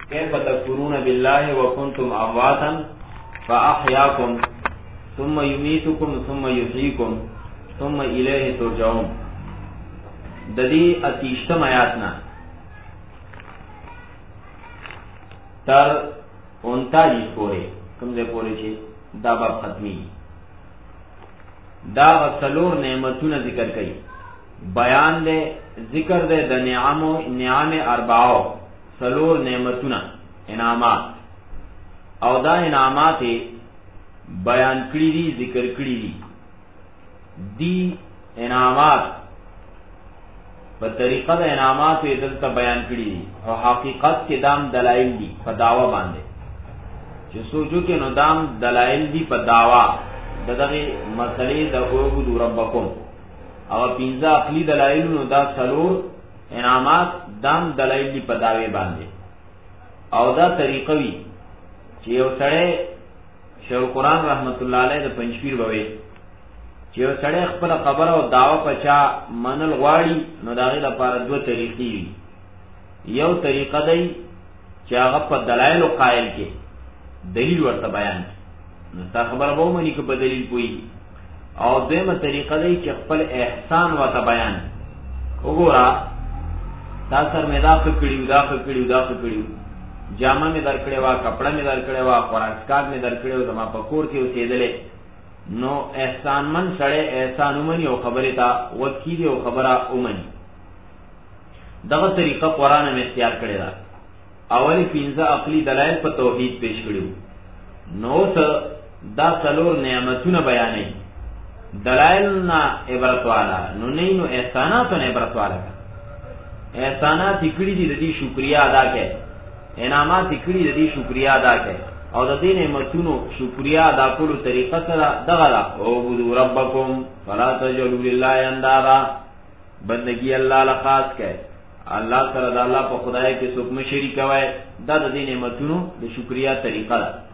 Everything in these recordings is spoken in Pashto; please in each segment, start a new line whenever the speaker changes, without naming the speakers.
कैफ तकफुरून बिल्लाहि व कुंतुम अमवातन फअहयाकुम सुम्मा युमीतुकुम सुम्मा युहयीकुम सुम्मा इलैहि तुरजऊन। ददी 30 आयातना तर 39 पोरे कमजे पोरे छे दा बाब खत्मी दा सलोर नेमतुन जिक्र कई बयान दे जिक्र दे द नियाम अरबाओ सलोर नेमतुन इनामात और दा इनामात बयान कड़ी दी जिक्र कड़ी दी इनामात पर तरीक़ा द इनामात दलता बयान कड़ी दी और हकीकत के दाम दलाइल दी पर दावा बांधे जो सोचो के नो दाम दलाइल दी पर दावा ददगे मसले द उबुदु रब्बकुम और पिंजा अखली दलाइल नो दा सलोर इनामात दाम दलाइल दी पर दावे बांधे और दा तरीक़वी चेव सड़े शेर कुरान रहमतुल्लाह अलैह द पंचपीर बवे चेव सड़े खपल खबर और दावा पचा मनल गवाड़ी नो दागे द पार दो तरीक़ी यौ तरीक़ा दई चाह पर दलाइल कायल के दलील वर्त बयान नस्ता खबर वो मनी को बदलील कोई और देम तरीक़ा दई चखपल एहसान व बयान ओगोरा तासर में दाखिड़ी जामा में दरकड़े वा कपड़ा में दरकड़े वा खुराक में दरकड़े हो तमा पकोर के उसे दले नो एहसान मन सड़े एहसान उमनी ओ खबरे ता वकील ओ खबरा उमनी दगा तरीक़ा कुरान में इख्तियार करेगा अवली पिंजा अकली दलाइल पर तौहीद पेश करू नो दा सलोर नेमतुन बयाने दलाइल ना इबरत वाला नो नहीं नो एहसाना तो इबरत वाला का एहसाना तिकड़ी दी ददी शुक्रिया अदा के इनामा तिकड़ी ददी शुक्रिया अदा के और ददी नेमतुनो शुक्रिया अदा करो तरीक़ा सरा दगला उबुदु रब्बकुम फला तजलु लिल्लाहि अंदादा बंदगी अल्लाह ला खास के अल्लाह सर अल्लाह पर खुदाए के सुख में शरीक है दा ददी नेमतुनो द शुक्रिया तरीक़ा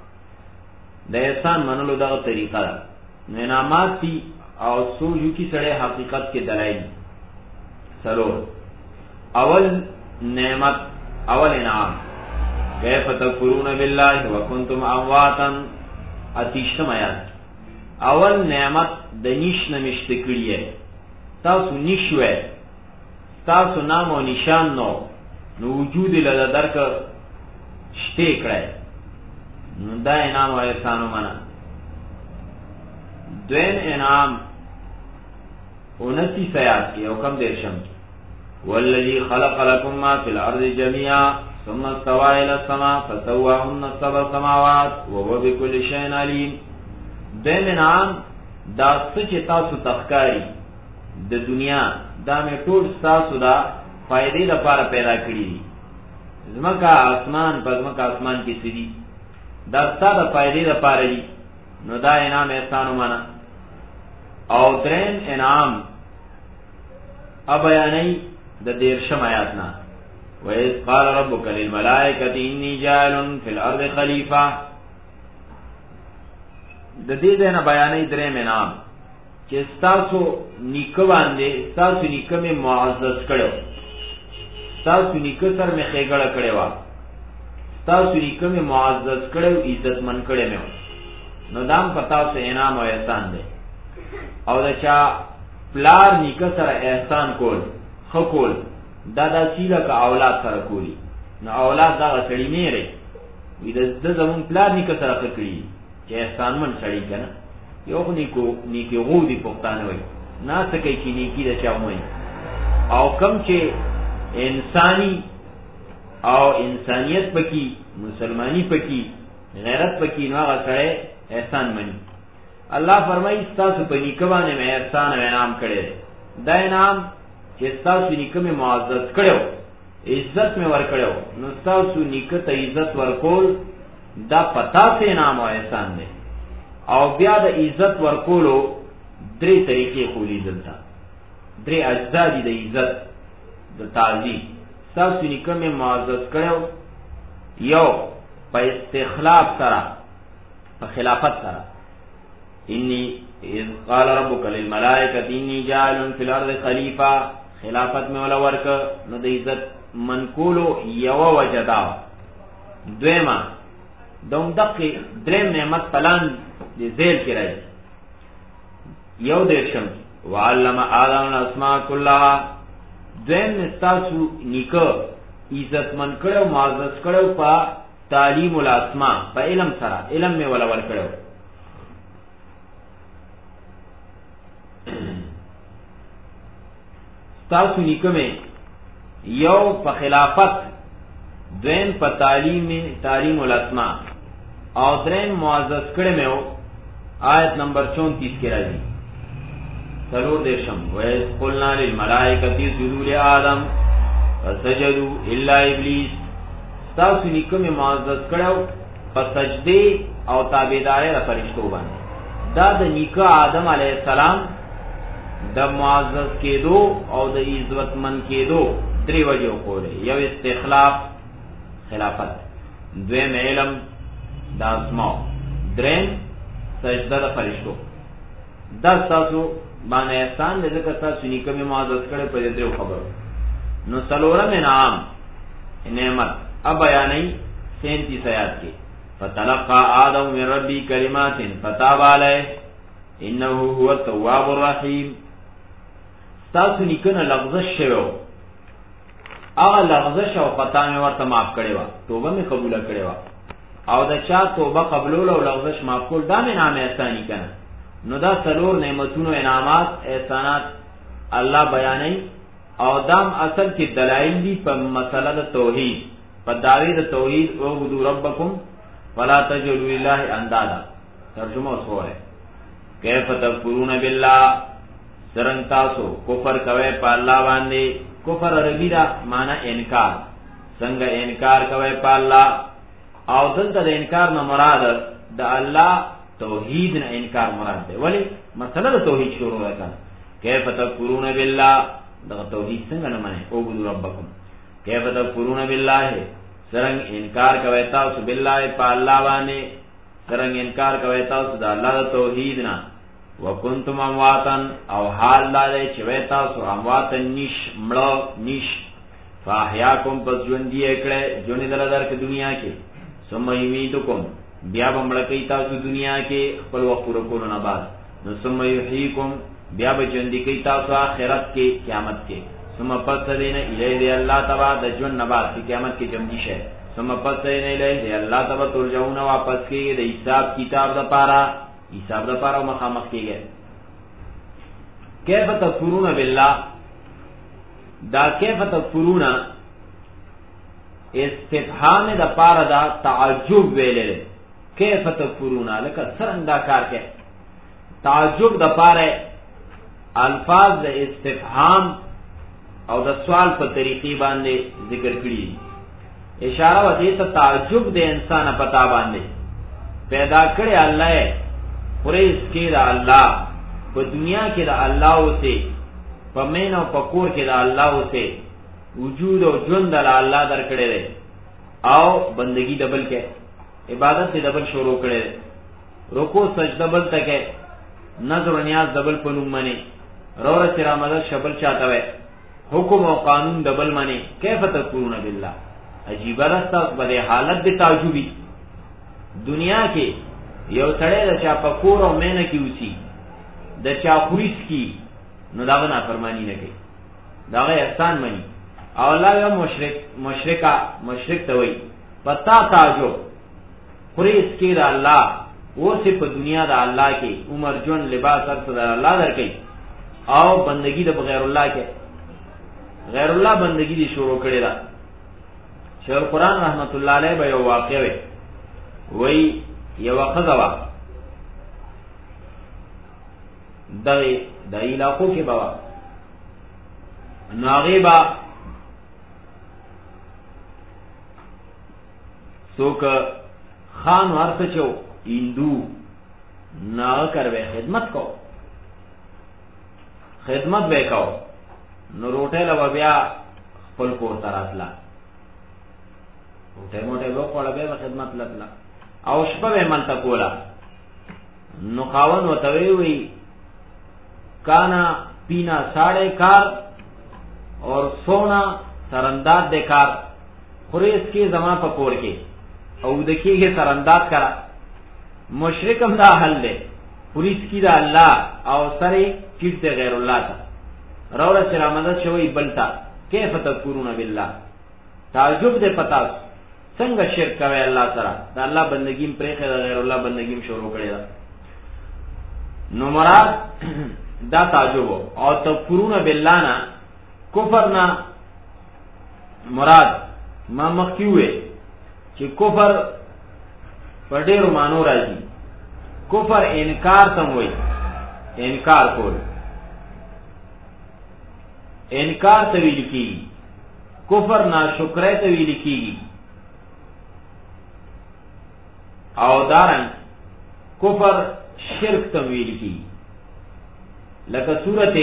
द एहसान मनलो दा तरीक़ा इनामात थी और सोजू की सड़े हकीकत के दलाइल सलोर अवल नेमत अवल इनाम कैफ तकफुरून बिल्लाहि व कुंतुम अमवातन 30 आयात अवल नेमत दनिश नमिश्तकड़ी है तासु निश्वे तासु नाम और निशान नो वजूद लदा दरक शते करे दा इनाम और एहसानो मना द्वेन इनाम 29 आयात की हुक्म देरशम वल्लज़ी खलक़ लकुम मा फिल अर्ज़ि जमीआ सुम्मा इस्तवा इला समा फसव्वाहुन्ना सबअ समावात व हुवा बिकुल्लि शैइन अलीम। द्वेन इनाम दा सचता सु तखकारी द दुनिया दा में टोल सासु दा फायदे द पार पैदा करी जमका आसमान पजमका आसमान की सीधी दास्ता द फायदे द पार दी नो दा इनाम एहसानो माना और द्रेन इनाम अबयानी द देरशम आयातना वइज़ क़ाल रब्बुका लिल मलाइकति इन्नी जाइलुन फिल अर्ज़ि खलीफा द दे देना बयानी द्रेन इनाम कि स्तासु निक बांधे स्तासु निक में मुअज़्ज़ज़ कड़ो स्तासु निक सर में खेगड़ कड़े वा स्तासु निक में मुअज़्ज़ज़ कड़ो इज्जत मन कड़े में नो दाम पता से इनाम और एहसान दे और दचा प्लार निक सर एहसान कोल खकोल दादा सीला का औलाद सर कोली न औलाद दा सड़ी मेरे इधर जमुन प्लार निक सर खकड़ी के एहसान मन सड़ी कना यो नीके गोदी पुख्तान हुई ना सके की नीकी दचा हुई और कम चे इंसानी और इंसानियत पकी मुसलमानी पकी गैरत पकी ना सड़े एहसान मनी अल्लाह फरमाई स्तासु पे निकबाने में एहसान व इनाम करे दा इनाम के स्तासु निक में मुअज़्ज़ज़ कड़ो इज्जत में वर कड़ो नुस्तासु निक त इज्जत वर कोल दा पता से इनाम और एहसान दे और ब्या द इज्जत वर कोलो द्रे तरीके खोली दलता द्रे अज्जा दी द इज्जत द ताजी स्तासु निक में मुअज़्ज़ज़ कड़ो यो पे इस्तिखलाफ सरा पे खिलाफत सरा इन्नी इज़ क़ाल रब्बुका लिल मलाइकति इन्नी जाइलुन फिल अर्ज़ि खलीफा खिलाफत में वाला वर्क न द इज्जत मनकोलो यव वजदा دویمه دوم دقی درم نعمت پلان دی زیل کی رئی یو دیرشم وعلم آدم الاسماء کلها دویم نستاسو نیکو عزت من کرو معزز کرو پا تعلیم الاسماء پا علم سرا علم میں ولول کرو ستاسو نیکو میں یو پا خلافت دویم پا تعلیم الاسماء او درین معزز کرے میں ہو آیت نمبر 34 کے راجی سرور دیشم ویس قلنا للملائکتی اسجدوا لآدم فسجدوا الا ابلیس ستاسو نیکو میں معزز کرو پا سجدے او تابیدارے را فرشتو باندے دا دا نیکو آدم علیہ السلام دا معزز کے دو او دا عزت من کے دو دری وجہ قولے یو استخلاف خلافت دویم علم دا اسماء درین سجدہ دا فرشتو دا ستاسو باندې احسان دې ذکر تاسو نیکه می معزز کړي په دې درو خبرو نو سلورم انعام نعمت اب بیانې 37 آیات کې فتلقى آدم من ربي كلمات فتاب عليه انه هو التواب الرحيم تاسو نیکه لغزش شوو هغه لغزش او خطا مې ورته معاف کړي وا توبه مې قبول کړي وا او دا چا توبه قبول او لغزش معاف کول دا مې نام احسانی کنه نو دا سلور نعمتونو انعامات احسانات الله بیانې او دام اصل کې دلایل دي په مسله د توحید په داوی د توحید او عبدوا ربکم ولا تجعلوا لله اندادا ترجمه وسوره کیف تکفرون بالله سرنګ تاسو کفر کوي په الله باندې کفر عربی دا معنی انکار څنګه انکار کوي په الله او دلته د انکار نه مراد د الله توحید نه انکار مراد دی ولی مسله د توحید شروع وکړه کیف تکفرون بالله دا توحید څنګه نه معنی او عبدوا ربکم کیف تکفرون بالله څنګه انکار کوي تاسو بالله په الله باندې څنګه انکار کوي تاسو د الله د توحید نه وکنتم امواتن او حال لاره چې وای تاسو امواتن نش مړو نش فاحیاکم پس ژوند یې کړه ژوند درک دنیا کې ثم یمیتکم بیا بمړ کوي تاسو دنیا کې خپل وخت پوره کولو نه بعد نو ثم یحییکم بیا به ژوند کوي تاسو آخرت کې قیامت کې ثم پس دینه الیه الله تبارک د ژوند نه بعد قیامت کې جمع شي ثم پس دینه الیه الله تبارک ترجعون واپس کېږي د حساب کتاب د پاره حساب د پاره مخامخ کېږي کیف تکفرون بالله دا کیف تکفرون استفهام د پاره دا تعجب ویلې کیف تکفرون لکه څنګه کار کوي تعجب د پاره الفاظ د استفهام او د سوال په طریقې باندې ذکر کړي اشاره وته ته تعجب د انسان پتا باندې پیدا کړی الله پرېس کې د الله په دنیا کې د الله اوسه په مین او په کور کې د الله اوسه وجود او ژوند د الله درکړي دی او بندگی دبل کې عبادت دبل شروع کړي رکوع سجده بل تکه نظر و نیاز دبل پنوم منی رور سرا مدد شبل چاہتا وے حکم و قانون دبل منی کیف تکفرون باللہ عجیب رستا بدے حالت دے تعجبی دنیا کے یو سڑے دا چا پکور و مینہ کی اسی دا چا خویس کی نو داغا نافرمانی نکے داغا احسان منی او اللہ یو مشرک توئی پتا تعجب خوریس کی دا اللہ وہ صرف دنیا دا اللہ کے عمر جون لباس ارس دا اللہ در کئی او بندگی دا بغیر اللہ کے غیر اللہ بندگی دی شروع کرے دا شیخ القرآن رحمت اللہ علیہ با یو واقع وے وی یو خضوا دا علاقوں کے بوا ناغیبا سوک خان ورس چو ایندو نا کر بے خدمت کو خدمت بے کو نو روٹے لبا بیا خپل کور تراتلا روٹے موٹے بے خوڑا بے خدمت لتلا او شپا بے ملتا کولا نو خاون و تویوی کانا پینا ساڑے کار اور سونا سرنداد دے کار خوریس کے زمان پا کور کے او دکیږي سرنداز کرا مشرکم دا حل دی پولیس کی دا الله او سره کیټ غیر الله تا راوړه چې را مدد شوی بلتا کیف تکفرون بالله تعجب دې پتا څنګه شرک کوي الله سره دا الله بندگیم پرې خیر غیر الله بندگیم شروع کړی دا نو مراد دا تعجب او تکفرون بالله نه کفر نه مراد ما مخکیوه چې کفر په ډېرو مانو راځي کفر انکار تم وای انکار کول انکار ته ویل کیږي کفر ناشکرۍ ته ویل کیږي او دارن کفر شرک ته ویل کیږي لکه سورته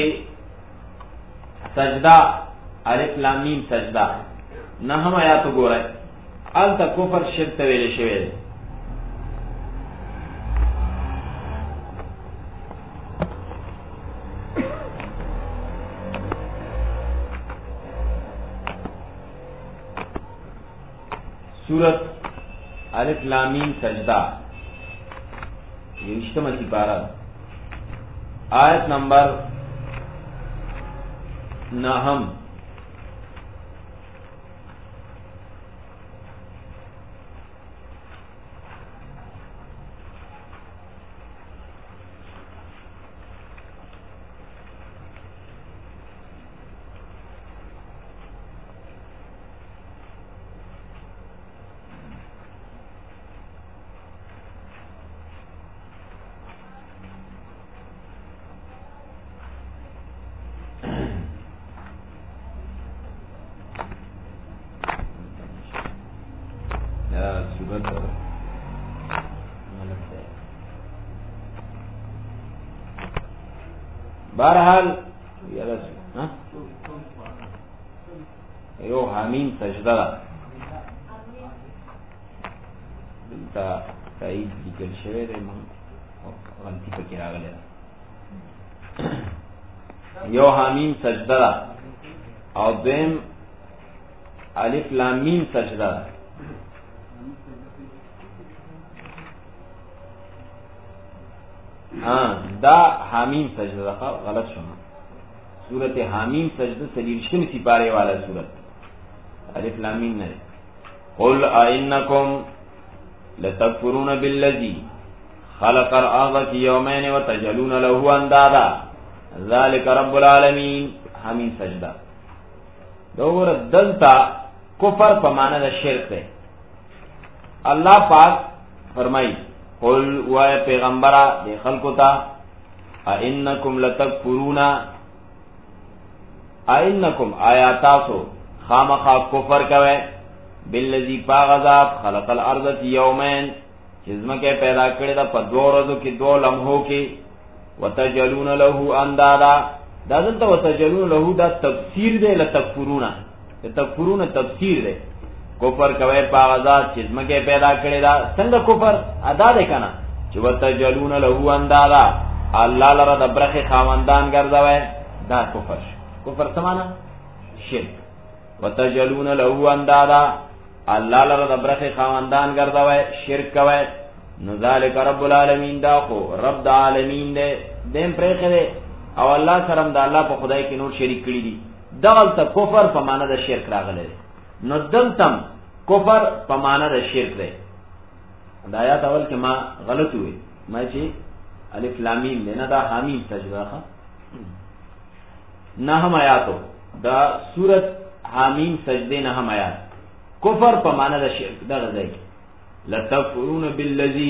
سجدہ الف لام میم سجدہ نه هم آیات وګورئ ال تا کفر شرک ته ویل شوی دی سورت الف لام میم سجدہ یہ اشتمہ سپارہ آیت نمبر نہم بہرحال یو حمیم سجدہ دلتا تایید لیکل شوی دی غلطی پکې راغلی یو حمیم سجدہ او دویم الف لام میم سجدہ دا حامیم سجدہ غلط شما سورت حامیم سجدہ سلیرشتم سپارے والا سورت الف لام میم نه قل ائنکم لتکفرون بالذی خلق الارض فی یومین وتجعلون له اندادا ذلک رب العالمین حامیم سجدہ دور دلتا کفر په معنی د شرک ہے اللہ پاک فرمائی قل وای پیغمبرا دی خلقو تا ائنکم لتکفرون ائنکم آیاتاسو خامخا کفر کوي بالذی پاغذاب خلق الارض فی یومین چیزمکه پیدا کړی دا په دوه ورځو کې دوه لمحو کې وتجلون له اندادا دا دلته وتجلون له دا تفسیر دی لتکفرون تکفرون تفسیر دی کفر کوي پاغذاب چیزمکه پیدا کړی دا څنګه کفر ادا دی کنه چې وتجلون له اندادا الله لره د برخه خاوندان ګرځوي دا کفر سمانا شرک وتجلون له اندادا الله لره د برخه خاوندان ګرځوي شرک کوي نو ذالک رب العالمین دا خو رب د عالمین دی دیم پرې دی او الله سره د الله په خدای کې نور شریک کړی دي دغه کفر په معنا د شرک راغلی نو دلتم کفر په معنا د شرک دی دا آیات اول کې ما غلط وې ما چې الف لام میم نه دا حمیم سجده نه هم آیاتو دا سورت حمیم سجده نه هم آیات کفر په معنا د شرک دغه ځای لتکفرون بالذی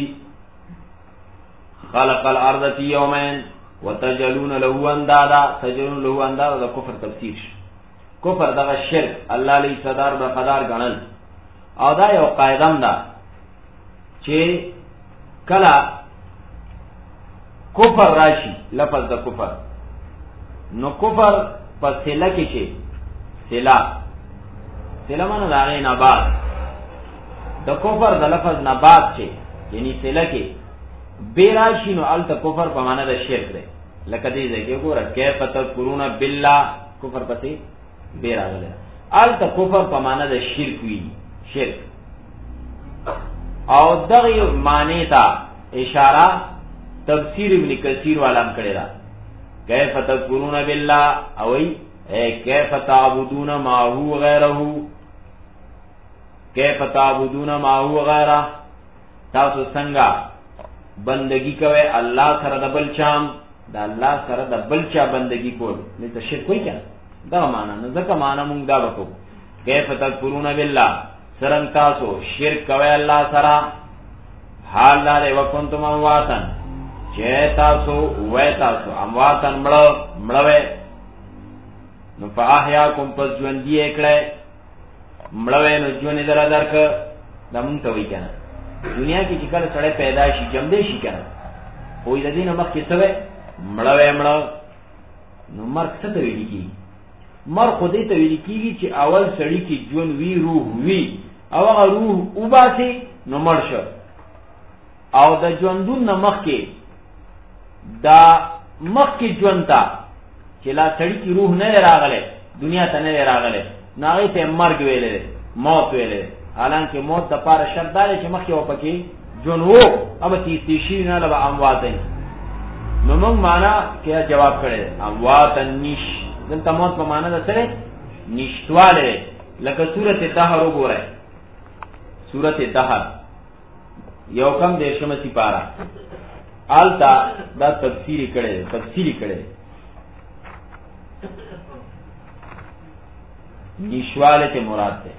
خلق الارض فی یومین وتجلون له اندادا تجلون له اندادا دا کفر تفسیر کفر دغه شرک الله لی صدر برخدار غنل او دا یو قاعدم ده چې کلا کفر راشي لفظ د کفر نو کفر په سله کې شي سله معنی دا غي نبات د کفر د لفظ نبات شي یعنی سله کې بیراشي نو ال ته کفر په معنی د شرک دی لکه دې ځکه ګوره کیف تکفرون بالله کفر پسې بیراغله ال ته کفر په معنی د شرک وی شرک او دغه معنی ته اشاره تفسیر ابن کثیر والام کړی دا کیف تکفرون بالله او کیف تعبدون ما هو غیره کیف تعبدون ما هو غیره تاسو څنګه بندگی کوي الله سره د بل چام د الله سره د بل چا بندگی کول نه ته شرک کوي کنه دا معنا نه ځکه معنا مونږ دا وکړو کیف تکفرون بالله سرنګ تاسو شرک کوي الله سره حال دار وکنتم امواتن چې تاسو وای تاسو امواتن مړوي نو فاحیاکم پس ژوند یې کړه مړوي نو ژوند در درک دمون ته وی کنه دنیا کې چې کله سړی پیدا شي جمدې شي کنه خو د دې نه مخکې څه وي مړوي نو مرګ څه ته ویل کیږي مرګ خو دې ته ویل کیږي چې اول سړی کې ژوند وی روح وی او هغه روح وباسي نو مړ شو او د ژوندون نه مخکې دا مخکې ژوند ته چې لا سړی کې روح نه راغله دنیا ته نه راغله نو هغه ته مرګ ویلې موت ویلې حالانکه موت د پاره شرط دی چې مخکې وپکې ژوند وو او تیستی شي نه لبا اموات نو موږ معنا کې جواب کړی اموات نش دلته موت په معنا ده سره نشواله لکه سورته دهر وګورئ سورته دهر یو کم دیشمه سپارا آلتا دا تفسیری کړي نشواله ته مراد ده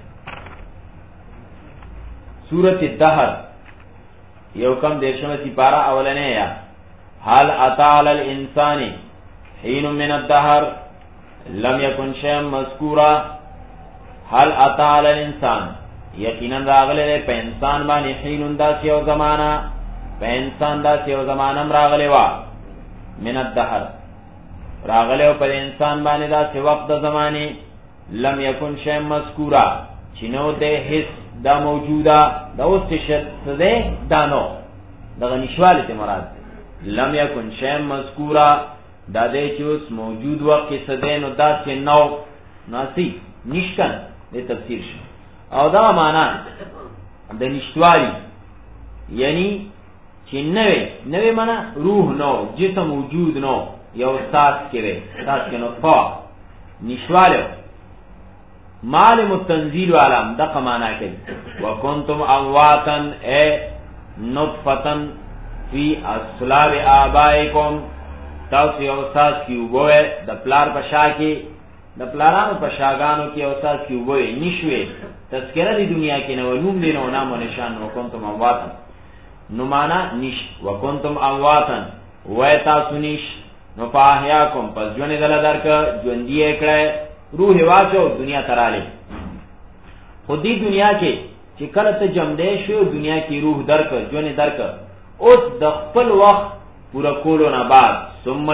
سورۃ الدهر یو کم دیشمه سپارا اولنه یا حال اتا علی الانسان حين من الدهر لم يكن شيئا مذکورا حال اتا علی الانسان یقینا راغله په انسان باندې حینون داسې یو زمانہ په انسان داسې یو زمانہ راغله وا من الدهر راغله په انسان باندې داسې وخت د زمانه لم یکن شیء مذکورا چینو ده هیڅ دا موجوده دا اوس څه ده دانو دغه نشواله ته مراد لم یکن شیء مذکورا دا دې چې اوس موجود وخت کې څه ده نو داسې نو ناسی نشکن دې تفسیر شي او دا معنا د نشوالی یعنی چې نوې معنا روح نو جسم وجود نو یو ساس کې وي ساس کې نو فا نشواله معلم التنزيل علام دغه معنا کوي وکنتم امواتن ای نطفتن فی اصلاب آبائکم تاسو یو ساس کې وګوي د پلار په شا کې د پلارانو په شاګانو کې او ساس کې وګوي نشوي تذکرہ دی دنیا کې نو نوم دی نو نام او نشان وکنتم امواتن نو معنا نش وکنتم امواتن وای تاسو نش نو پاهیاکم پس ژوند دل درک ژوند یې کړه روح واچو دنیا تراله خو دې دنیا کې چې کله ته جمدې شو دنیا کې روح درک ژوند درک اوس د خپل وخت پورا کولو نه بعد ثم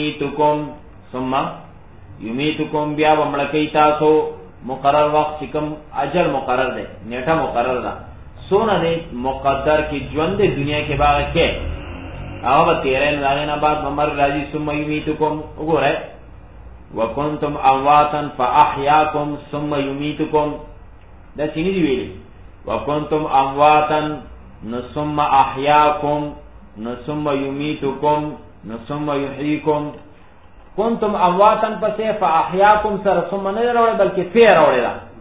یمیتکم بیا ومړکې تاسو مقرر وخت چې کوم اجل مقرر دی نیټه مقرر ده سونه دې مقدر کې ژوند دنیا کې باغ کې او به تیرې نه بعد عمر راځي ثم یمیتکم وګوره وکنتم امواتن فاحیاکم ثم یمیتکم دا څنګه دی ویلي وکنتم امواتن نو ثم احیاکم نو ثم یمیتکم نو ثم یحییکم کنتم امواتن پسې فاحیاکم سره ثم نه راوړل بلکې فی راوړل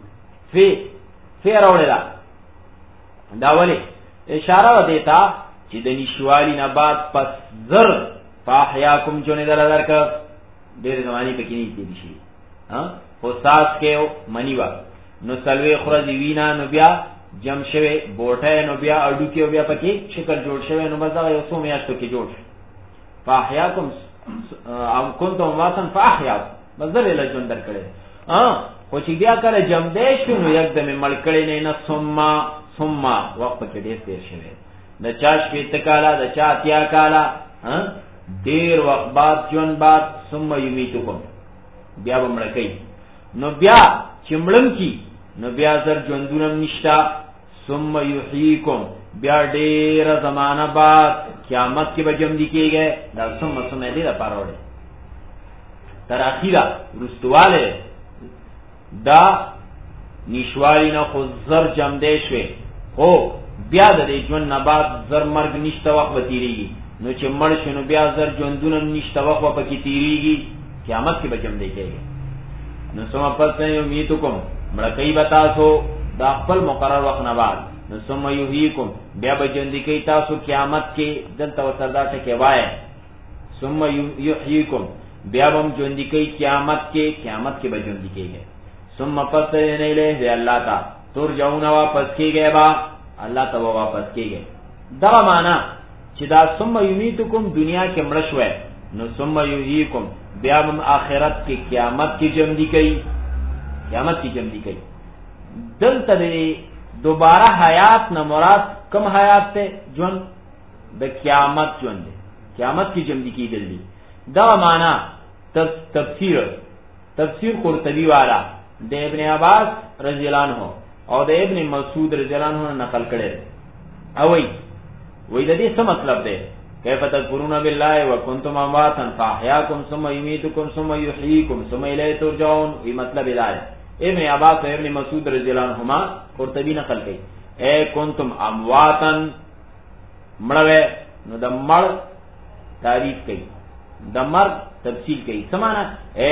دا ولی اشاره و دیتا چې د نشوالی نه بعد پس زر فاحیاکم چونه درک ډېر زمانی پکې نه دي شي خو ساس کې منی وا نو سلوي خرج وینا نو بیا جم شوه بوټه نو بیا اډو کې بیا پکې شکل جوړ شوه نو مزه یو څو میاشتو کې جوړ فاحیاکم ام کنتم واتن فاحیاکم مزه له ژوند درکړي خو چې بیا کله جم دې شو نو یکدم ملکړې نه ثم وخت کې ډېر تیر شوه د چا شپې تکاله د چا اتیا کاله دیر وقت بعد جون بعد ثم یمیتکم بیا بمړکې نو بیا چمړم کی نو بیا زر ژوندونم نشتا ثم یحییکم بیا ډیر زمانہ بعد قیامت کې بجم دي کېږي دا ثم دې لپاره وړي تر اخیرا رستواله دا نشوالی نه خو زر جم دې شوي خو بیا د ژوند نه بعد زر مرګ نشته وخت به تیریږي، نو چې مړ شنو بیا زر ژوندونه نشته وخت به پکې تیریږي، قیامت کې به جمع دی کېږي. نو ثم پس یمیتکم مړه کوي به تاسو دا خپل مقرر وخت نه بعد، نو ثم یحییکم بیا به ژوندي کوي تاسو قیامت کې. دلته ورسره دا ټکی وایي ثم یحییکم بیا به هم ژوندي کوي قیامت کې، قیامت کې به ژوندي کېږي. ثم پس الیه دی الله ته ترجعون واپس کېږي، با الله ته واپس کېږي. دا معنا چې دا ثم یمیتکم دنیا کې مړ شوي، نو ثم یحییکم بیا هم آخرت کې قیامت کې ژوندي کوي، قیامت کې ژوندي کوي. دلته دوباره حیات نه مراد کوم حیات ته؟ ژوند د قیامت ژوند دی، قیامت کې ژوندي کېدل دي. دا معنا تفسیر قرطبی والا د ابن عباس رضی الله عنه او د ابن مسعود رضی الله عنه نقل کړي. او وی د دې څه مطلب دی؟ کیف تکفرون بالله وکنتم امواتا فاحیاکم ثم یمیتکم ثم یحییکم ثم الیه ترجعون. ای مطلب دا ہے ابن عباس و ابن مسعود رضی اللہ عنہما قرطبی نقل کړي اے کنتم امواتا مړوي، نو د مړ تعریف کوي، د مر تفصیل کوي. سمانا اے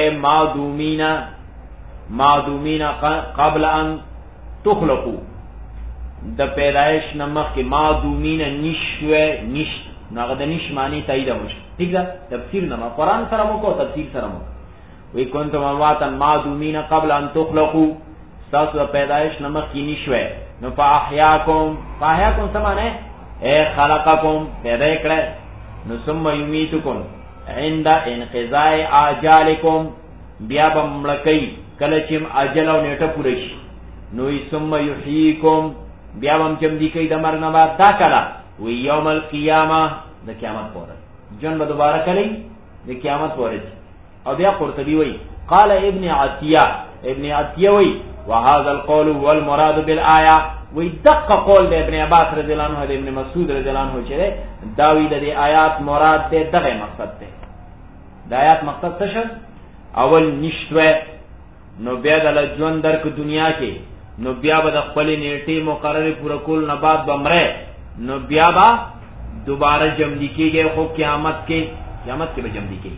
معدومینا قبل ان تخلقو، د پیدائش نمخ کې معدومینا نشوه، نشت ناغه د نش معنی تایید مش. ٹھیک ده تفسیر نه قرآن سره مو کو تفسیر سره مو وی کنتم امواتا معدومین قبل ان تخلقو، تاسو د پیدائش نمخ کې نشوه، نو فاحیاکم سمانه اے خلقکم پیدا کړه، نو ثم یمیتکم عند انقضاء اجالکم بیا بمړکای کله چې اجل او نیټه پوره شي، نو ثم یحییکم بیا بم چې دی کوي د مرګ نه بعد دا کړه وی یوم القیامه د قیامت پورې جن به دوباره کړي د قیامت پورې. او بیا قرطبی وی قال ابن عطیه وی وهذا القول هو المراد بالآیه، وی دقه قول د ابن عباس رضی الله عنه د ابن مسعود رضی الله عنه چې دا وی د آیات مراد ده، دغه مقصد ده. د آیات مقصد څه شو؟ اول نشوه، نو بیا د ژوند درک دنیا کې، نو بیا به د خپل نیټه مقرره پوره کول نه بعد بمره، نو بیا با دوباره جمع کیږي، خو قیامت کې به جمع کیږي.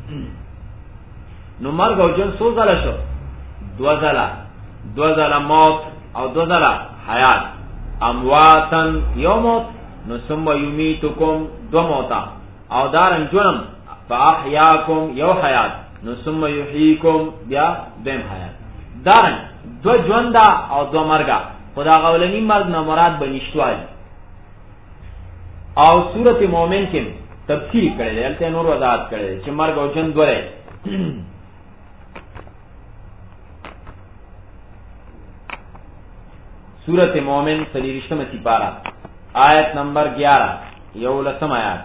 نو مرګ او ژوند څو ځله شو؟ دو ځله موت او دو ځله حیات. امواتن یو موت، نو ثم یمیتکم دو موتا، او دارن جنم فاحیاکم یو حیات، نو ثم یحییکم بیا دیم حیات. دارن دو ژوندا او دو مرګا، خدا غولنی مرګ نه مراد بنشتوال. او سورۃ مومن کې تفصیل کړی دی، البته نور وضاحت کړی دی چې مرګ او ژوند دوره. سورۃ مومن 33 سپارہ آیت نمبر 11 یولسم آیات.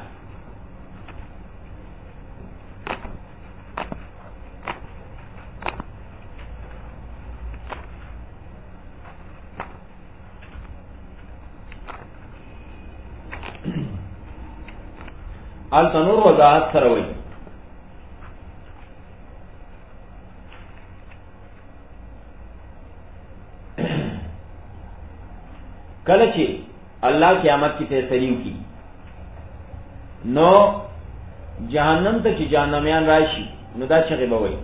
التنور وضاحت سره وي کله چې الله قیامت کی فیصله وکړي، نو جهنم ته چې جهنميان راشي، نو دا څنګه به وي؟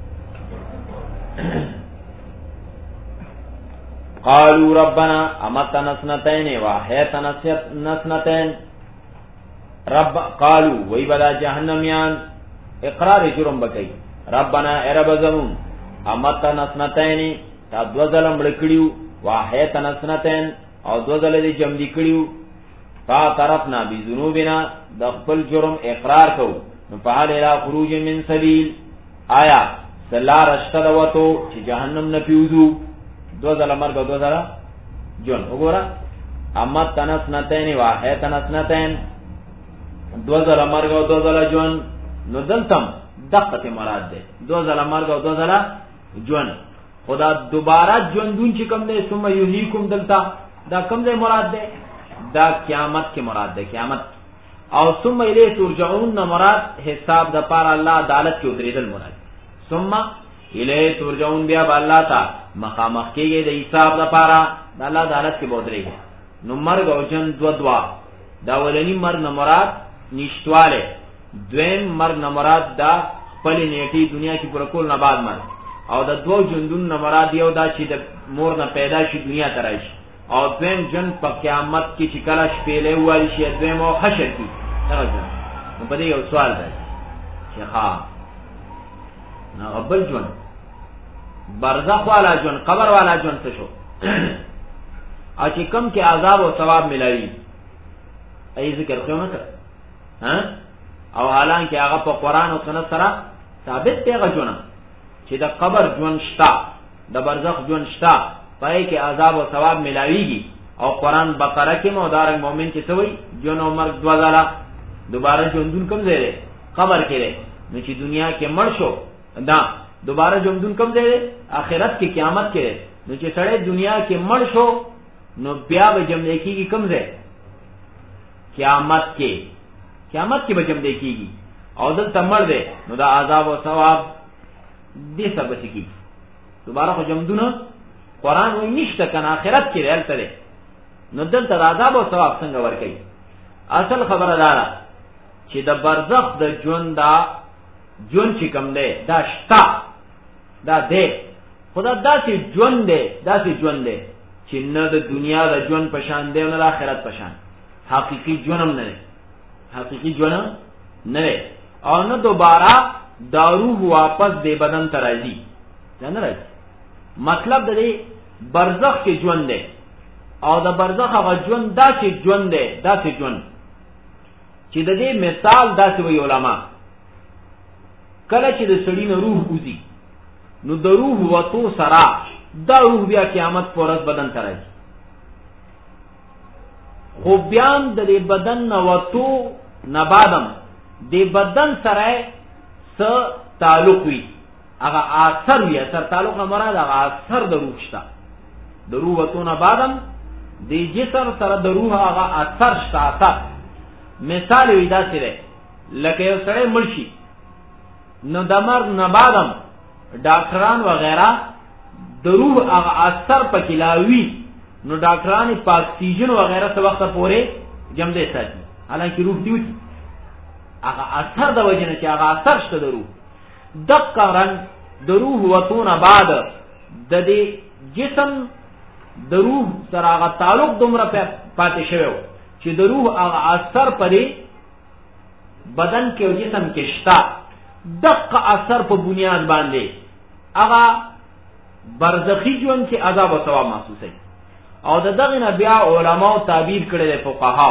قالوا ربنا امتنا سنتين واحيتنا سنتين. رب قالوا وی بدا جهنميان اقرار جرم بکئی، ربنا ارب زمون امتنا سنتين تا دو ظلم لکڑیو، واحیتنا سنتين او دو ظلم دی جمع دی کڑیو، فا طرفنا بی ذنوبنا دخپل جرم اقرار کو، نفعال الى خروج من سبیل آیا سلا رشتد وطو چی جہنم نپیوزو. دو ظلم مرگ دو ظلم جن اگورا امتنا سنتين واحیتنا سنتين دو ځله مرګ او دو ځله ژوند، نو دلتم دقت مراد ده دو ځله مرګ او دو ځله ژوند. خدا دوباره ژوندون چې کوم ده ثم یحییکم دلتا دا کوم ده مراد ده؟ دا قیامت کې مراد ده، قیامت. او ثم الیه ترجعون نه مراد حساب د پاره الله عدالت کې ودرېدل مراد. ثم الیه ترجعون بیا الله تا مخامخ کېږي د حساب د پاره د الله عدالت کې ودرېږي. نو مرګ او جن دوا دا ولنی مرګ نه مراد نشټواله، دویم مرګ نه مراد دا خپل نیټي دنیا کې پر کول نه بعد مرګ، او د دوه ژوندون نه مراد یو دا چې د مور نه پیدا شي دنیا ته راشي، او دویم جن په قیامت کې چې کله شپېلې والی شي، دویم او حشر کې هغه جن. نو په دې یو سوال دی چې ها نه قبل جن برزخ والا جن قبر والا جن څه شو؟ او چې کم کې عذاب او ثواب ملایي ای ذکر کوم نه ها، او حالانکه هغه په قران او سنت سره ثابت دی غجونه چې د قبر ژوند شتا، د برزخ ژوند شتا، پای کې عذاب او ثواب ملاويږي. او قران بقره کې مودارنګ مؤمن چې څوي جون او مرګ دوا ځاله دوباره ژوندون کوم ځای دی؟ قبر کې دی. نو چې دنیا کې مړ شو دا دوباره ژوندون کوم ځای دی؟ آخرت کې قیامت کې دی. نو چې سړی دنیا کې مړ شو نو بیا به جمع کېږي کوم ځای؟ قیامت کې. قیامت کې به جمع کېږي او دلته مړ دی نو دا عذاب او ثواب دې سبب کېږي. دوباره خو جمعونه قران وایي نشته کنه، آخرت کې دلته دی. نو دلته عذاب او ثواب څنګه ورکړي؟ اصل خبره ده چې د برزخ د ژوند دا ژوند چې کوم دی دا شتا دا دی، خدا داسې ژوند دی، داسې ژوند دی چې نه د دنیا د ژوند په شان دی نه د آخرت په شان. حقيقي ژوند هم نه دی، حقيقي ژوند نه دی، او نه دوباره دا روح واپس دی بدن ته راځي، نه راځي. مطلب د دې برزخ کې ژوند دی، او د برزخ هغه ژوند داسې ژوند دی، داسې ژوند چې د دې مثال داسې وی علما، کله چې د سړی نه روح وځي نو د روح وتو سره دا روح بیا قیامت پر ورځ بدن ته راځي. خو بیا د دې بدن نه وتو نه بعدم د بدن سره څه تعلق وي، هغه اثر وي. اثر تعلق نه مراد هغه اثر د روح شته، د روح وتو نه بعدم د جسم سره د روح هغه اثر شته. اثر مثال وي داسې دی لکه یو سړی مړ شي نو د مرګ نه بعدم ډاکټران وغیرہ د روح هغه اثر پکې لاوي، نو ډاکټران په اکسیجن وغیرہ څه وخت پورې جمع ساتي، حالانکه روح دی هغه اثر د وجه نه چې هغه اثر شته د روح. دقه رنګ د روح وتونه بعد د دې جسم د روح سره هغه تعلق دومره پاتې شوی چې د روح هغه اثر پرې بدن کې او جسم کې شته. دقه اثر په بنیاد باندې هغه برزخی ژوند کې عذاب او ثواب محسوسي. او د دغه نه بیا علماء تعبیر کړي دي،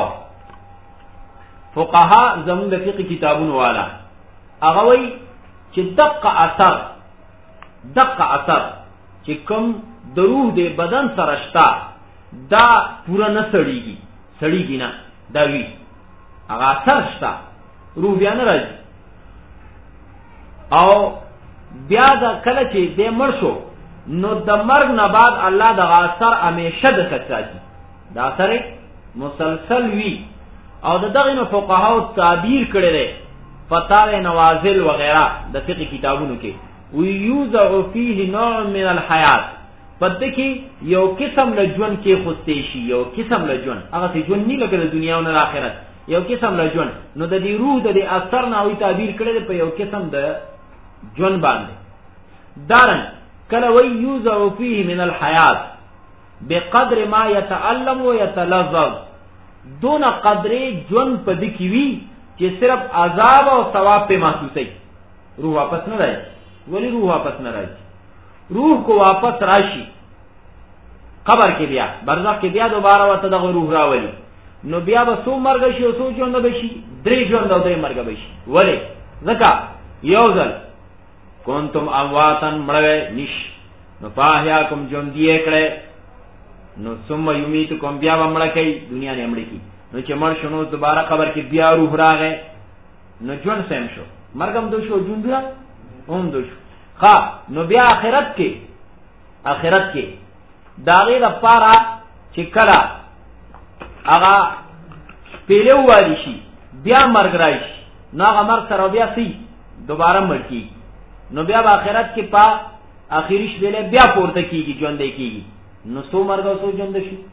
فقها زموږ د فقہ کتابونو والا هغه وایي چې دقه اثر چې کوم د روح د بدن سره شته دا پورا نه سړیږي نه، دا وی هغه اثر شته، روح بیا نه راځي. او بیا دا کله چې د مړ شو نو د مرګ نه بعد الله د اثر همیشه د ساتي، دا اثر مسلسل وی. او دغه نو فقهاو تعبیر کړي دي فتاوی نوازل وغیرہ د فقہ کتابونو کې، وی یوزع فیه نوع من الحیات، پدې کې یو قسم له ژوند کې خوستې شي، یو قسم له ژوند، هغه چې ژوند نه لکه د دنیا او د آخرت، یو قسم له ژوند. نو د دې روح د اثر نه وی تعبیر کړي دي په یو قسم د ژوند باندې. دارن کله وی یوزع فیه من الحیات بقدر ما يتعلم ويتلذذ، دون قدرې ژوند پدې کې وی چې صرف عذاب او ثواب په محسوسي. روح واپس نه راځي. ولی روح واپس نه راځي؟ روح کو واپس راشي قبر کې بیا برزخ کې بیا دوباره وته دغه روح راولي، نو بیا به سو مرګ شي او سو ژوند به شي، درې ژوند او درې مرګ به شي. ولی ځکه یو ځل کنتم امواتن مړوي نش نو فاحیاکم ژوند یې کړه، نو ثم یمیتکم بیا به مړ کوي، دنیا نه مړ کی. نو چې مړ شنو دوباره قبر کې بیا روح راغی، نو ژوند سم شو، مرګم دو شو، ژوند هم دو شو. ها نو بیا آخرت کې داغه د پاره چې کله هغه پیلو والی شي بیا مرګ راشي، نو هغه مرګ سره بیا سي دوباره مړ کی، نو بیا په آخرت کې په اخیری شپه بیا پورته کیږي، ژوند کیږي. نو سو مرګ او سو ژوند شي،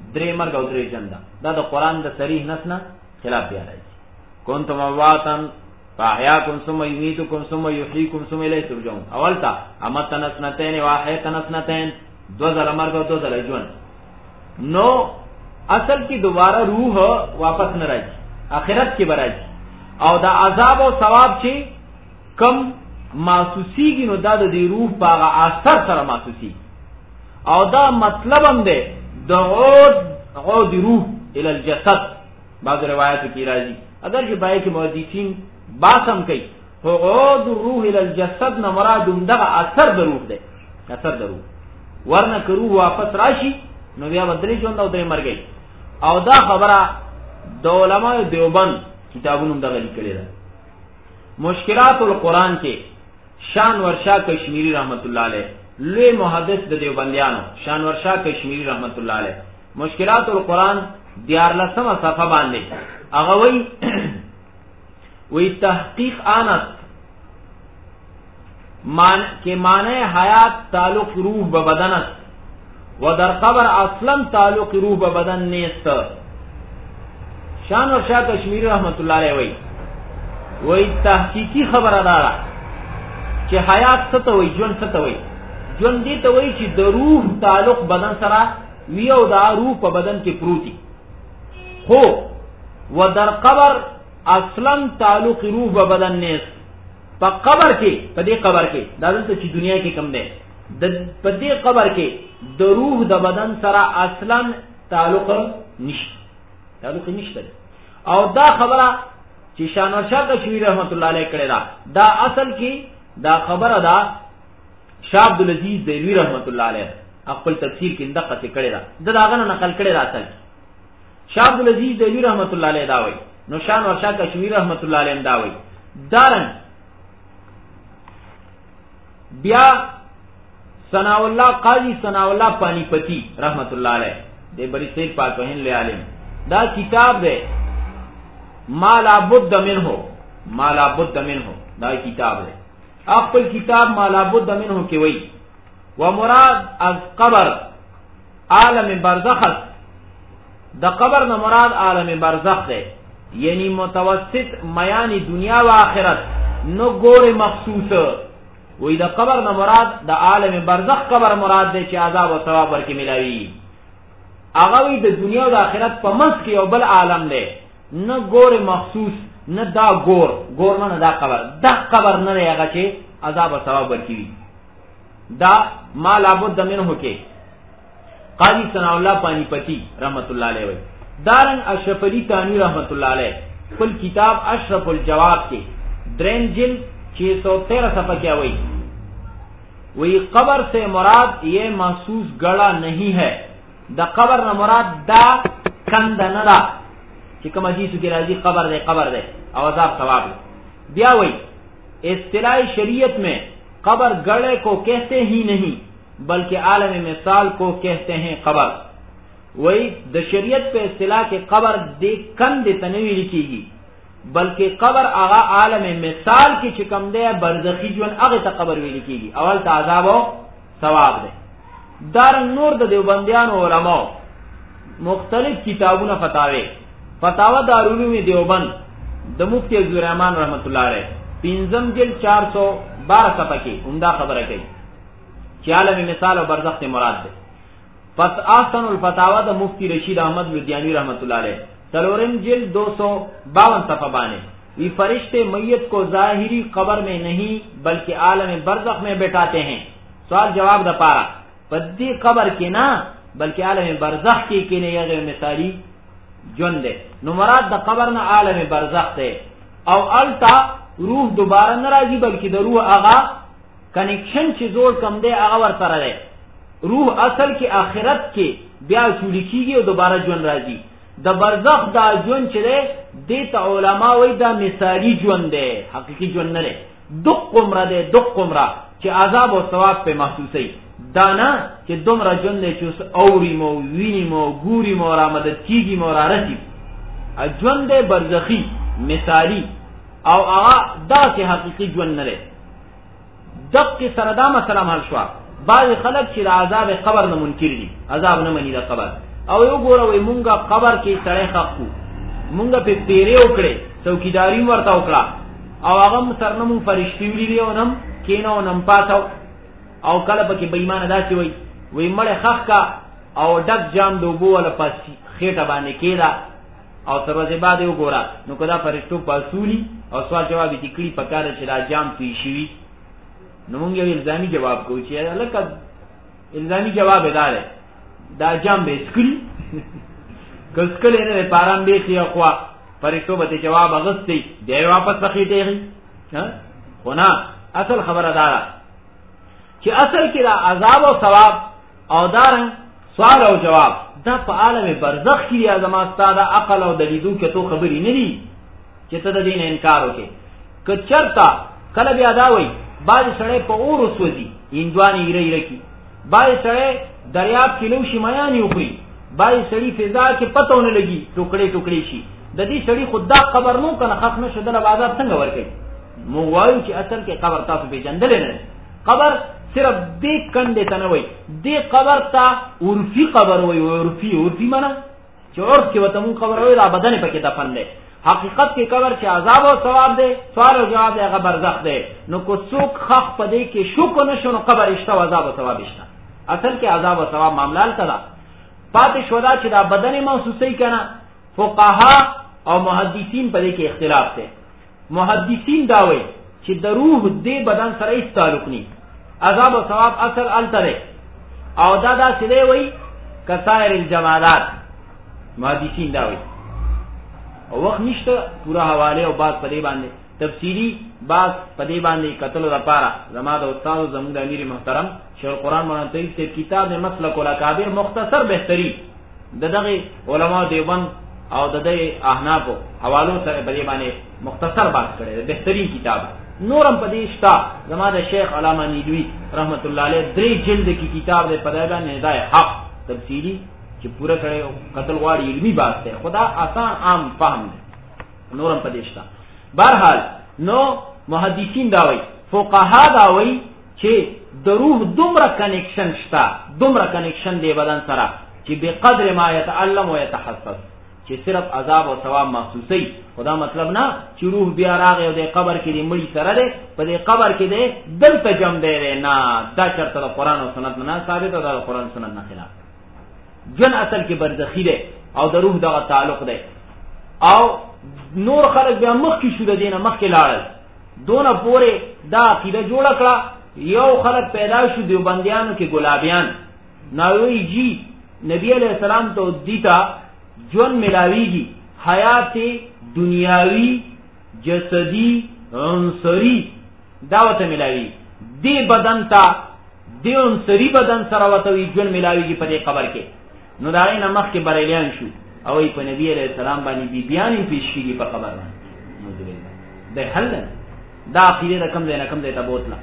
درې مرګ او درې ژوند دا د قران د صریح نص نه خلاف دی راځي. کنتم امواتن فاحیاکم ثم یمیتکم ثم یحییکم ثم الیه ترجعون. اول تا امتن سنتین واحیتن سنتین، دو ځله مرګ او دو ځله ژوند. نو اصل کی دوباره روح واپس نه راځي، آخرت کې راځي. او دا عذاب او ثواب چې کم محسوسیږي نو دا د روح په اثر سره محسوسي. او دا مطلب هم دی د عود روح الى الجسد. بعض روایتو کې راځي اگر چې بای کې محدثین باسم کوي عود الروح الى الجسد نه مراد دغه اثر د روح دی، اثر د روح. ورنه که روح واپس راشي نو بیا بدري ژوند او درې مرګي. او دا خبره د علماء دیوبند کتابونو دغه لیکلې ده. مشکلات القرآن کې شانور شاه کشمیری رحمت الله علیه لوی محدث د دیوبندیانو شانور شاه کشمیری رحمت الله علیه مشکلات القرآن 14 صفحه باندې هغه وی تحقیق آنت کہ معنی حیات تعلق روح ببدنت و در قبر اصلا تعلق روح ببدن نیست. شانور شاه کشمیری رحمت الله علیه وی تحقیقی خبر دارا چې حیات څه وی ژوند څه وی. ژوند دې ته وی چې د روح تعلق بدن سره وی او دا روح په بدن کې پروتي. خو و در قبر اصلا تعلق روح به بدن نیست. په قبر کې په دې قبر کې دا دلته چې دنیا کې کم دی په دې قبر کې د روح د بدن سره اصلا تعلق نشته، تعلق نشته. او دا خبره چې شانور شاه کشمیری رحمت الله علیه کړی دا اصل کې دا خبره ده شاه عبد العزيز دهلوی رحمت الله علیه خپل تفسیر کې دقه کړی دا داغه نقل کړی اصل شاه عبد العزيز دهلوی رحمت الله علیه دا وایي. نو شانور شاه کشمیری رحمت الله علیه دا وایي. دارن بیا ثناء الله قاضی ثناء الله پانی پتی رحمت الله علیه دې بری سید پاکوهن له عالم دا کتاب دی ما لا بد منه، ما لا بد منه دا کتاب دی. خپل کتاب ما لا بد منه کې وایي و مراد از قبر عالم برزخ، د قبر نه مراد عالم برزخ دی، یعنی متوسط میان دنیا و آخرت نو ګور مخصوص. وی د قبر نه مراد د عالم برزخ قبر مراد دی چې عذاب او ثواب ورکې ملاوي. هغه وی د دنیا او د آخرت په منځ کې یو بل عالم دی، نه ګور مخصوص نه دا ګور نه دا قبر، دا قبر نه دی هغه چې عذاب او ثواب ورکې. دا ما لابد منه کې قاضی ثناء الله پانی پتی رحمت الله علیه وی. دارن اشرف علی تانوی رحمت الله علیه خپل کتاب اشرف الجواب کې درین جلد 613 صفحہ کیا وہی قبر سے مراد یہ محسوس گڑا نہیں ہے. دا قبر نہ مراد دا کند ندا چکم حدیث کی راضی قبر دے او عذاب ثواب. بیا وہی اصطلاح شریعت میں قبر گڑے کو کہتے ہی نہیں بلکہ عالم مثال کو کہتے ہیں قبر. وہی دا شریعت پہ اصطلاح کے قبر دے کند تنوی لکھی گی بلکہ قبر آغا عالم مثال کی چکم دے برزخی جون اغه ته قبر ویل کیږي. اول ته عذاب او ثواب ده. دار نور د دیوبندیان علماء مختلف کتابونه فتاوا دارالعلوم دیوبند د مفتی عبدالرحمن رحمت الله علیه 5 جلد 412 صفحه کې عمدہ خبره کوي چې عالم مثال او برزخ ته مراد ده. احسن الفتاوا د مفتی رشید احمد لدھیانوی رحمت الله علیه سلورم جلد 252 صفحہ بانے یہ فرشتے میت کو ظاہری قبر میں نہیں بلکہ عالم برزخ میں بیٹھاتے ہیں. سوال جواب دا پارا پدی قبر کے نا بلکہ عالم برزخ کی نے یہ مثالی جون دے. نو مراد دا قبر نہ عالم برزخ دے. او التا روح دوبارہ نہ راضی بلکہ دا روح آغا کنیکشن چی زور کم دے آغا ور سره دے. روح اصل کی آخرت کے بیا چولی کی گی اور دوبارہ جون راضی. د برزخ دا جون چره دیتا علماء وی دا مثالی جون دے حقیقی جون نرے. دق قمرہ دے دق قمرہ چه عذاب و ثواب پہ محسوسی دانا چه دومرہ جون دے چوس اوری مو وینی مو گوری مو را مدد کیگی مو را رسی جون دے برزخی مثالی او آغا دا چه حقیقی جون نرے. دق کی سردام السلام حل شوا بعض خلق چه دا عذاب قبر نمونکر دی عذاب نمانی دا قبر او یو ګوره وای مونږه قبر کې سړی خخو مونږه په پیری وکړي څوکیداری ورته وکړه او هغه سرنمو فرشتي ویلی او نم کینو نم پاتاو او کله پکې بېمانه داسي وای مړ خخ کا او ډک جام دوبو ولا پس خېټه باندې کېدا او تر ورځې بعد یو ګوره نو کدا فرشتو پاسولي او سوال جواب دې کړی پکاره چې دا جام پیښوي نو مونږ یو الزامي جواب کوو چې لکه الزامي جواب اداره دا جام به سکري کسکل نه پارام به تی اخوا فرشتو به جواب اغستی دی واپس بخیټي ها خو نه اصل خبره دارا چې اصل کې دا عذاب او ثواب او دارن سوال او جواب دا په عالم برزخ کې اعظم استاد عقل او دلیدو کې تو خبرې نه دي چې ته د دین انکار وکې که چرتا کله بیا دا وای باز سړی په اور وسوځي اندواني ایره کی باز سړی دریاب کې لو شي میانی وخوري باز سړی فضا کې پتهونه لګي ټوکړي ټوکړي شي د دې سړی خدا قبر نو کنه خخ نشو د عذاب څنګه ورکړي مو وایو چې اصل کې قبر تاسو به جندل نه قبر صرف دې کنده ته وای دې قبر ته عرفي قبر وای عرفي معنا چې عرف کې وته مون قبر وای را بدن پکې دفن دی حقیقت کې قبر چې عذاب او ثواب دی سوال او جواب دی هغه برزخ دی نو کو څوک خخ پدې کې شو کو نشو نو قبر اشته عذاب او ثواب اشته اصل کې عذاب او ثواب معاملات کړه پاتې شو دا چې دا بدن محسوسي کنه فقها او محدثین په دې کې اختلاف دی محدثین دا وایي چې د روح دې بدن سره هیڅ تعلق نه عذاب او ثواب اصل التره او دا سړي وایي کسائر الجمالات محدثین دا وایي او وخت نشته پورا حواله او باز په دې باندې تفصیلی باز په دې باندې قتل لپاره زما د استاد زموږ د امیر محترم شیخ القرآن مولانا طیب سے کتاب د مسلک الاکابر مختصر بهتري دغه علما دیوبند او دغه احناف حوالو سره په دې باندې مختصر بحث کړی بهترین کتاب نورم په دې شتا زما د شیخ علامه نیلوی رحمت الله علیه 3 جلد کی کتاب د پدایبان ندای حق تفصیلی چې پورا کړي قتل غواړي علمي بحث ده خدا آسان عام فهم ده نورم په دې شتا بهرحال نو محدثین دا وایي فقها دا وایي چې د روح دومره کنیکشن شتا دومره کنیکشن دی بدن سره چې به قدر ما يتعلم و يتحسس چې صرف عذاب او ثواب محسوسي خدا مطلب نه چې روح بیا راغی د قبر کې دی مړی سره دی په دې قبر کې دی دلته جم دی نه دا چرته د قران او سنت نه ثابت او د قران سنت نه خلاف جن اصل کې برزخی دی او د روح دغه تعلق دی او نور خلق بیا مخ کې شو د دینه مخ کې لاړل دونه پوره دا عقیده جوړ کړه یو خلق پیدا شو دیوبندیانو کې ګلابیان ناوی جی نبی علیہ السلام ته دیتا جون ملاویږي حیات دنیاوی جسدی عنصری دعوت ملاوی دی بدن تا دی عنصری بدن سره وتوی جون ملاویږي په دې قبر کې نو دا نه مخ کې بریلیان شو او په نبی علیہ السلام باندې بیان پیش کیږي په قبر باندې د حل دا عقیده کم دی نه کم دی ته بوتله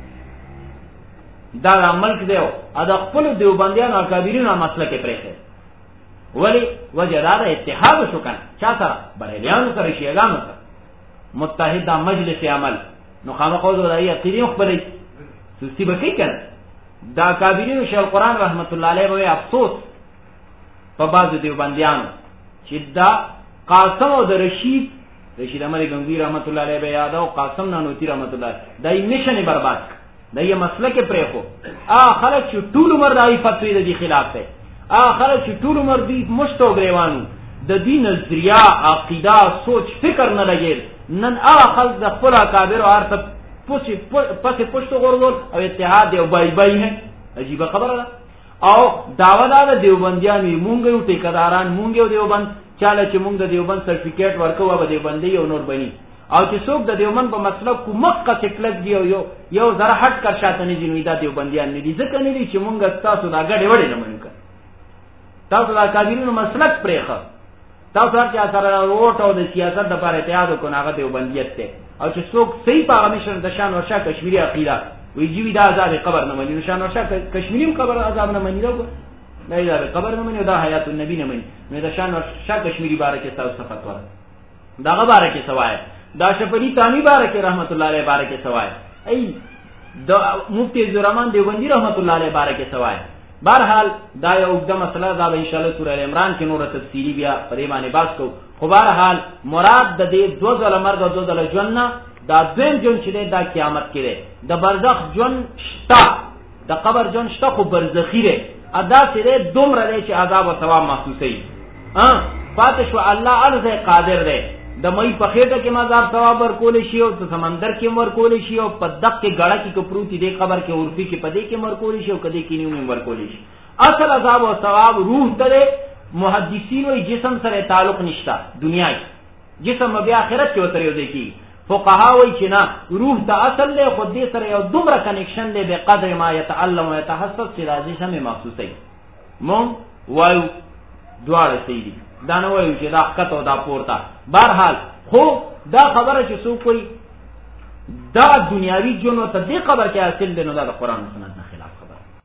دا ملک دیو ادا خپل دیوبندیان او کابرینو مسله کې پرېخه ولی وجدار اتحاد شو کنه چا سره بریلیانو سره شیعاګانو سره متحد مجلس عمل نو خامخو زړی عقیده خپلې سستی بکی کنه دا کابرینو شیخ القرآن رحمت الله علیه وی افسوس په بعض دیوبندیانو چې دا قاسم او د رشید احمد گنگوی رحمت الله علیه بیا دا او قاسم نانوتی رحمت الله دا یې مشن برباد دا یې مسله کې پرې خو خلک چې ټول عمر دای فتوی د خلاف ده خلک چې ټول عمر دی مشتو غریوانو د دین نظریه عقیده سوچ فکر نه لګیل نن خلک د خپل اکابر او ارث پسې پښتو غورول او اتحاد او بای بای نه عجیب خبره ده او داوا دا دیوبندیان مونږ یو ټیکداران مونږ یو دیوبند چاله چې مونږ د دیوبند سرټیفیکیټ ورکو به دیوبندي او نور بني او چې څوک د دیوبند په مسلک کو مکه چټلک دی یو زره هټ کر شاته نه جنوي دا دیوبندیان نه دي ځکه نه دي چې مونږ تاسو دا غړې وړې نه مونږ تاسو دا کابینونو مسلک پرېخه تاسو چې سره ووټ او د سیاست د لپاره اتحاد کو نه غته دیوبندیت ته او چې څوک صحیح پاغمیشن د شان ورشا کشمیری عقیده وی جیوی دا عذاب قبر نه مني شان ورشا کشمیریم قبر عذاب نه مني نه دا قبر نه مني دا حیات النبی نه مني نو دا شان ورشا کشمیری بارکه تاسو صفات ور داغه بارکه سوای دا شفری تانی بارکه رحمت الله علیه بارکه سوای ای دا مفتی زرمان دیوبندی رحمت الله علیه بارکه سوای بهرحال دا یو اوږده مسله ده، ان شاء الله سوره ال عمران کې نور تفصیلی بیا په دې باندې بحث کوو. خو بهرحال مراد د دې دو ځله مرګ او دو ځله ژوند نه دا دویم ژوند چې دی دا قیامت کې دی. د برزخ ژوند شته، د قبر ژوند شته، خو برزخي دی، ادا چې دی دومره دی چې عذاب او ثواب محسوسوي. پاتې شو الله عرضه قادر دی، د مې په خېټه کې مزار ثواب ورکول شي او په سمندر کې ورکول شي او په دقه غړه کې کوپروتي دی قبر کې ورفي کې پدې کې ورکول شي او کدی کې نیو ورکول شي. اصل عذاب او ثواب روح ته محدثین او جسم سره تعلق نشته، دنیا جسم بیا آخرت کې وتر یو دی کی. فقها وایي چې نه، روح ته اصل له خود دې سره یو دومره کنیکشن دی به قدر ما يتعلم و يتحسس چې راځي سم محسوسي. مون وایو دواړه صحیح دي، دا نه وایو چې دا حقیقت او دا پورته. بهرحال خو دا خبره چې څوک کوي دا دنیاوی جنو ته دې قبر کې حاصل دی، نو دا د قران سره